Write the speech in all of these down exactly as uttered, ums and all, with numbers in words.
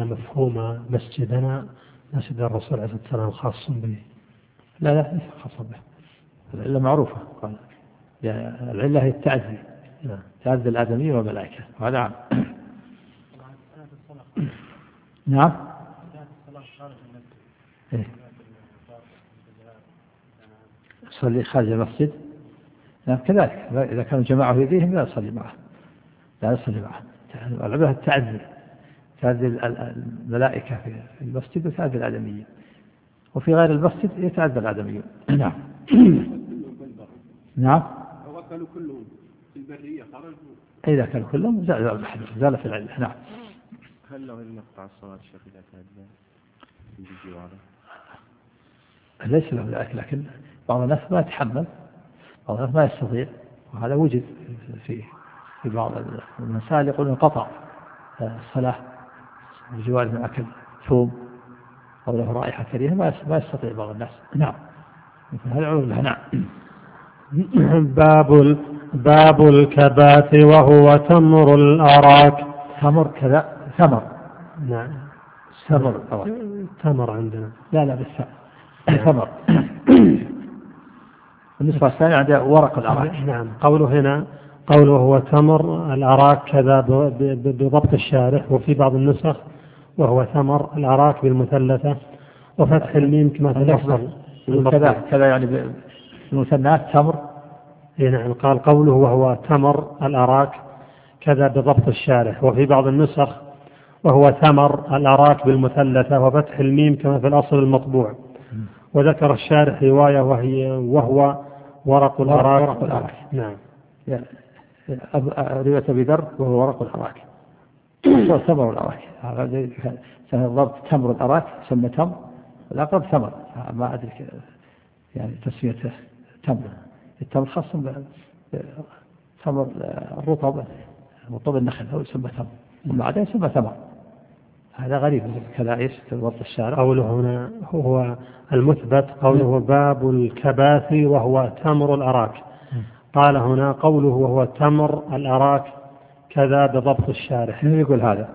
أن مفهوم مسجدنا مسجد الرسول عليه الصلاة والسلام خاص به؟ لا لا ليس خاص به، العلة معروفة، قال يعني العلة هي التعزي، تعزي الآدمي والملائكة، وهذا عام. نعم. إيه؟ يصلي خارج المسجد، نعم كذلك، إذا كانوا جماعة يديهم لا يصلي معه، لا يصلي معه. العلة التعزي، تعزي الملائكة في المسجد وتعزي الآدميين، وفي غير المسجد يتعزى الآدميون. نعم. نعم. وكانوا كلهم في البرية خرجوا. إذا كانوا كلهم زالت العلة. نعم. هل له أن يقطع الصلاة الشيخ إذا تعزى في جواره؟ ليس له ذلك، لكن بعض الناس ما يتحمل، بعض الناس ما يستطيع، وهذا وجد في في بعض المسائل يقولون قطع الصلاة بجوار من أكل ثوم أو له رائحة كريهة ما يستطيع بعض الناس. نعم. هذا عذر له. نعم. باب باب الكبات وهو تمر الأراك. تمر كذا ثمر. نعم. ثمر تمر عندنا. لا لا بالثاء. ثمر. بالنسبة الثانية عندها ورق الأراك. نعم. قوله هنا قوله هو تمر الأراك كذا بضبط الشارح، وفي بعض النسخ وهو ثمر الأراك بالمثلثة وفتح الميم كما في الأصل. كذا كذا يعني بالمثنات تمر. نعم. قال قوله وهو تمر الأراك كذا بضبط الشارح، وفي بعض النسخ وهو ثمر الأراك بالمثلثة وفتح الميم كما في الأصل المطبوع. وذكر الشارح رواية وهي وهو ورق الأراك. ورق الأراك. نعم. رواية أبي ذر وهو ورق الأراك. ثمر الأراك هذا ضبط تمر الأراك سمى تمر، الأقرب ثمر، ما أدري يعني تسميته تمر. التمر خاص تمر الرطب، رطب النخل هو يسمى تمر، وبعدين يسمى ثمر. هذا غريب كذا ايش ضبط الشارع. قوله هنا هو المثبت قوله باب الكباث وهو تمر الأراك. قال هنا قوله وهو تمر الأراك كذا بضبط الشارح. من يقول هذا؟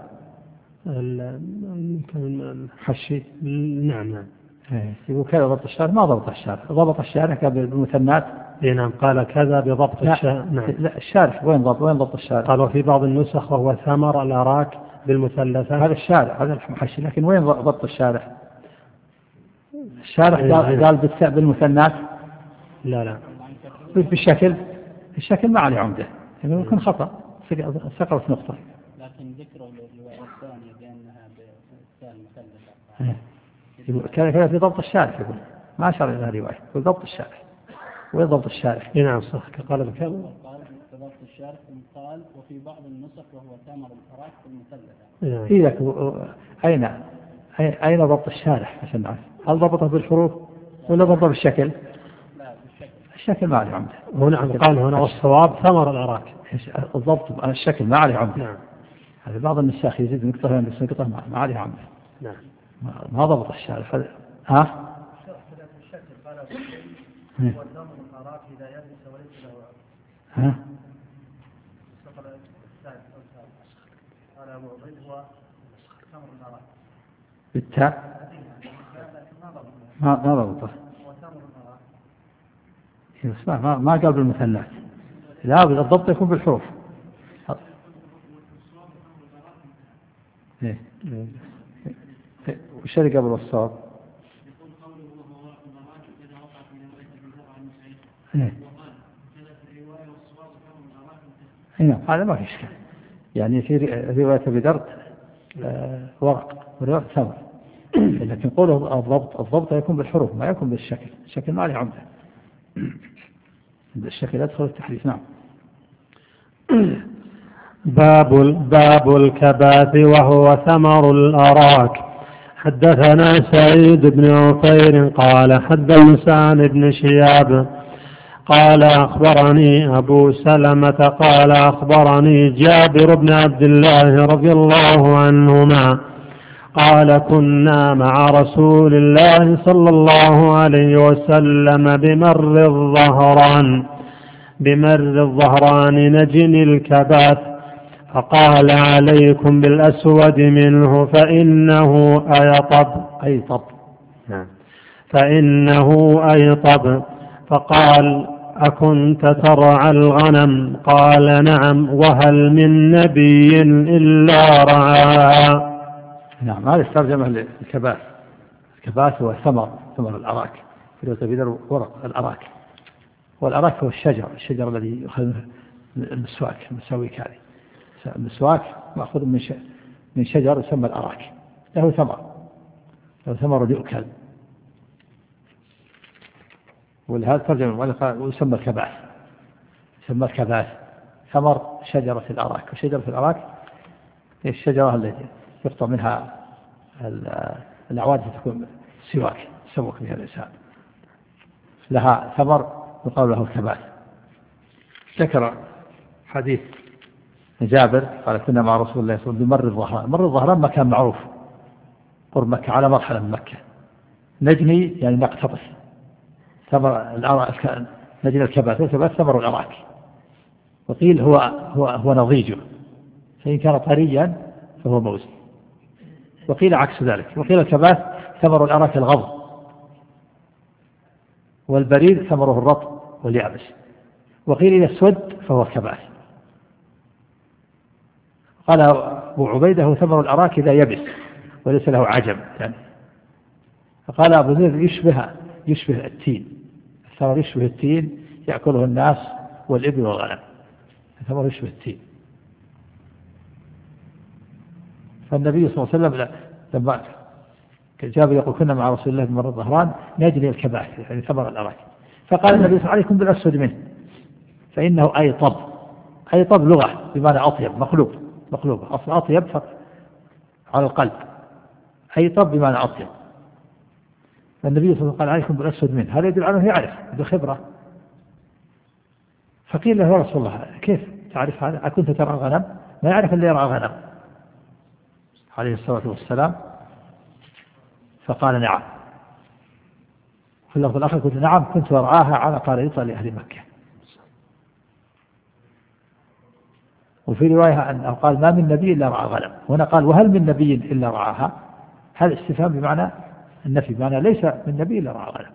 الحشي. نعم نعم. يقول كذا ضبط الشارح، ما ضبط الشارح، ضبط الشارح بالمثنات. نعم. قال كذا بضبط الشارح. نعم. لا الشارح وين ضبط وين ضبط الشارح؟ قال وفي بعض النسخ وهو ثمر الأراك بالمثلثة. هذا الشارح، هذا المحشي، لكن وين ضبط الشارح؟ الشارح قال, قال بالمثنات. لا لا بالشكل، الشكل ما عليه عمده، يمكن خطأ سقطت نقطة. لكن ذكره للرواية الثانية بأنها بالثاني مثلثة. كان كذا في ضبط الشارح، يقول ما أشار إلى الرواية، يقول ضبط الشارح. وين ضبط الشارح؟ نعم صح. قال بكم؟ قال ضبط الشارح قال وفي بعض النسخ وهو ثمر الأراك بالمثلثة. نعم. إذا أين أين ضبط الشارح عشان نعرف؟ هل ضبطه بالحروف ولا ضبطه بالشكل؟ لا بالشكل. الشكل ما عليه عمده. هنا قال هنا والصواب ثمر الأراك. الضبط الشكل ما عليه عمده. نعم. هذا بعض النساخ يزيد نقطة بس نقطة ما عليه عمده. نعم. ما ضبط الشارح. ها؟ ها؟ بالتاء ما ما ضبطه. ما ما قال بالمثنات، لا الضبط يكون بالحروف. إيه. وش اللي قبل الصواب؟ إيه. هنا هذا ما في إشكال، يعني في رواية أبي ذر ورق ورواية ثمر، لكن قوله الضبط الضبط يكون بالحروف ما يكون بالشكل، الشكل ما عليه عمده، بالشكل يدخل التحريف. نعم. باب باب الكباث وهو ثمر الأراك. حدثنا سعيد بن عفير قال حدثنا عن ابن شهاب قال أخبرني أبو سلمة قال أخبرني جابر بن عبد الله رضي الله عنهما قال كنا مع رسول الله صلى الله عليه وسلم بمر الظهران بمر الظهران نجني الكباث فقال عليكم بالأسود منه فإنه أيطب أيطب نعم فإنه أيطب. فقال أكنت ترعى الغنم؟ قال نعم. وهل من نبي إلا رعاها؟ نعم. هذه الترجمة للكباث. الكباث هو ثمر ثمر الأراك، في ورق الأراك، والأراك هو الشجر الشجر الذي يأخذ المسواك المساويك. هذه المسواك مأخوذ من من شجر يسمى الأراك، له ثمر له ثمر يؤكل، ولهذا ترجمة ويسمى الكباث يسمى الكباث ثمر شجرة الأراك. وشجرة الأراك هي الشجرة التي يقطع منها الأعواد تكون سواك يسوق بها الإنسان، لها ثمر يقال له الكباث. ذكر حديث جابر قال كنا مع رسول الله صلى الله عليه وسلم بمر الظهران. مر الظهران مكان معروف قرب مكة على مرحلة من مكة. نجني يعني نقتبس ثمر الأراك، نجني الكباث والكباث ثمر الأراك، وقيل هو هو هو نضيجه، فإن كان طريا فهو موز، وقيل عكس ذلك، وقيل الكباث ثمر الأراك الغض، والبريد ثمره الرطب واليابس، وقيل إذا اسود فهو كباث. قال أبو عبيدة هو ثمر الأراك إذا يبس وليس له عجم يعني. فقال أبو ذر يشبه يشبه التين، الثمر يشبه التين يأكله الناس والإبل والغنم، الثمر يشبه التين. فالنبي صلى الله عليه وسلم لما جابر يقول كنا مع رسول الله بمر الظهران نجني الكباث يعني ثمر الأراك، فقال النبي صلى الله عليه وسلم عليكم بالأسود منه فإنه أيطب. أيطب لغة بمعنى أطيب، مقلوب مقلوبة، أصل أطيب على القلب، أيطب بمعنى أطيب. فالنبي صلى الله عليه وسلم قال عليكم بالأسود منه، هذا يدل على أنه يعرف بخبرة. فقيل له يا رسول الله كيف تعرف هذا؟ أكنت ترعى الغنم؟ ما يعرف اللي يرعى الغنم عليه الصلاة والسلام. فقال نعم. في اللفظ الآخر قلت نعم كنت أرعاها على قريطة لأهل مكة. وفي رواية أنه قال ما من نبي إلا رعى غنم، هنا قال وهل من نبي إلا رعاها؟ هذا استفهام بمعنى النفي، بمعنى ليس من نبي إلا رعى غنم.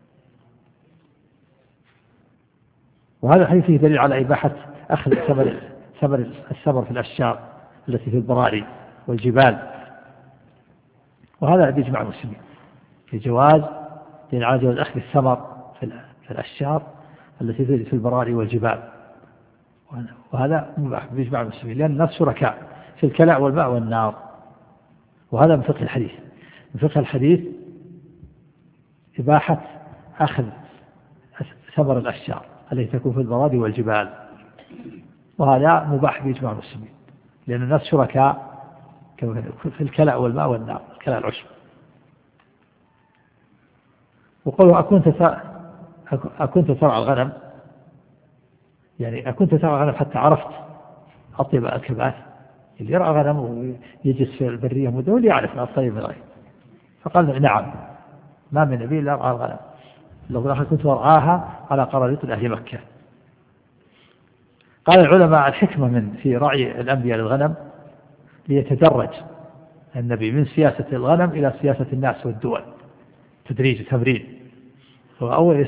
وهذا الحديث فيه دليل على إباحة أخذ ثمر ثمر الثمر في الأشجار التي في البراري والجبال، وهذا بإجماع المسلمين في جواز دليل على جواز أخذ الثمر في الأشجار التي في البراري والجبال، وهذا مباح بإجماع المسلمين لأن الناس شركاء في الكلاء والماء والنار. وهذا من فقه الحديث. من فقه الحديث إباحة أخذ ثمر الأشجار التي تكون في البراري والجبال، وهذا مباح بإجماع المسلمين لأن الناس شركاء في الكلاء والماء والنار، الكلاء العشب. وقالوا أكنت أكنت ترعى الغنم، يعني أكنت ترعى الغنم حتى عرفت أطيب الكباث. اللي يرعى غنم ويجلس في البرية مدة واللي يعرف الطيب من غيره. فقال نعم ما من نبي إلا رعى الغنم، لو كنت أرعاها على قراريط أهل مكة. قال العلماء الحكمة من في رعي الأنبياء للغنم ليتدرج النبي من سياسة الغنم إلى سياسة الناس والدول، تدريج تمرين. وأول